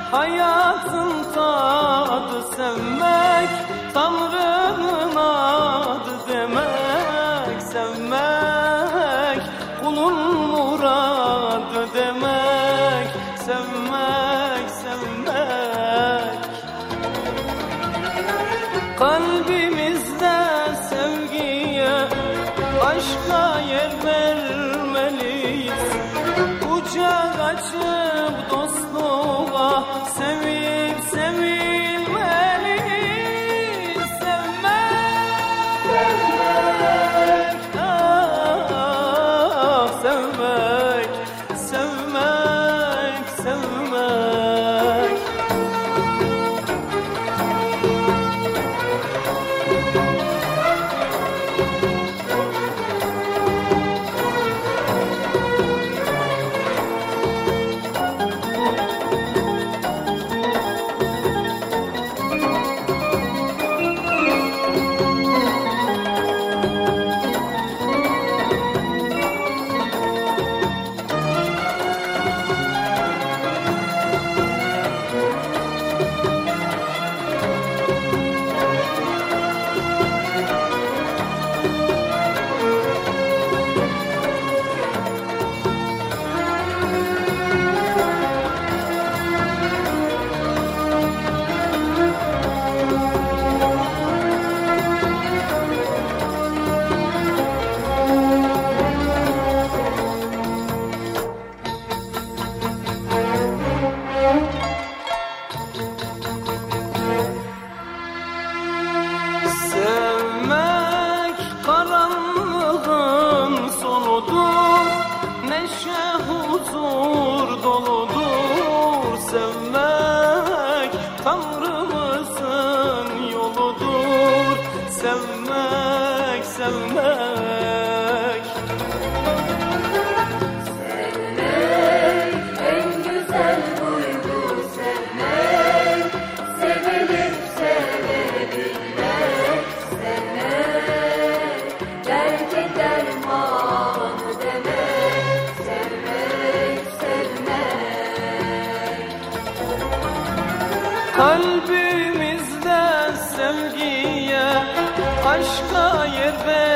hayatın tadı sevmek, Tanrı'nın adı demek. Sevmek, kulun muradı demek. Sevmek, sevmek. Kalbimizde sevgiye, aşka yer vermeliyiz. Kucak açıp dostluğa, sevip sevilmeliyiz. Sevmek, sevmek, ah, sevmek, sevmek, sevmek. Sevmek karanlığın sonudur, neşe huzur doludur. Sevmek Tanrımızın yoludur. Sevmek, sevmek. Sevmek en güzel duygu, sevmek, sevilip sevebilmek. Sevmek, belki dermanı demek. Sevmek, sevmek. Kalbimizde sevgiye, aşka yer ver.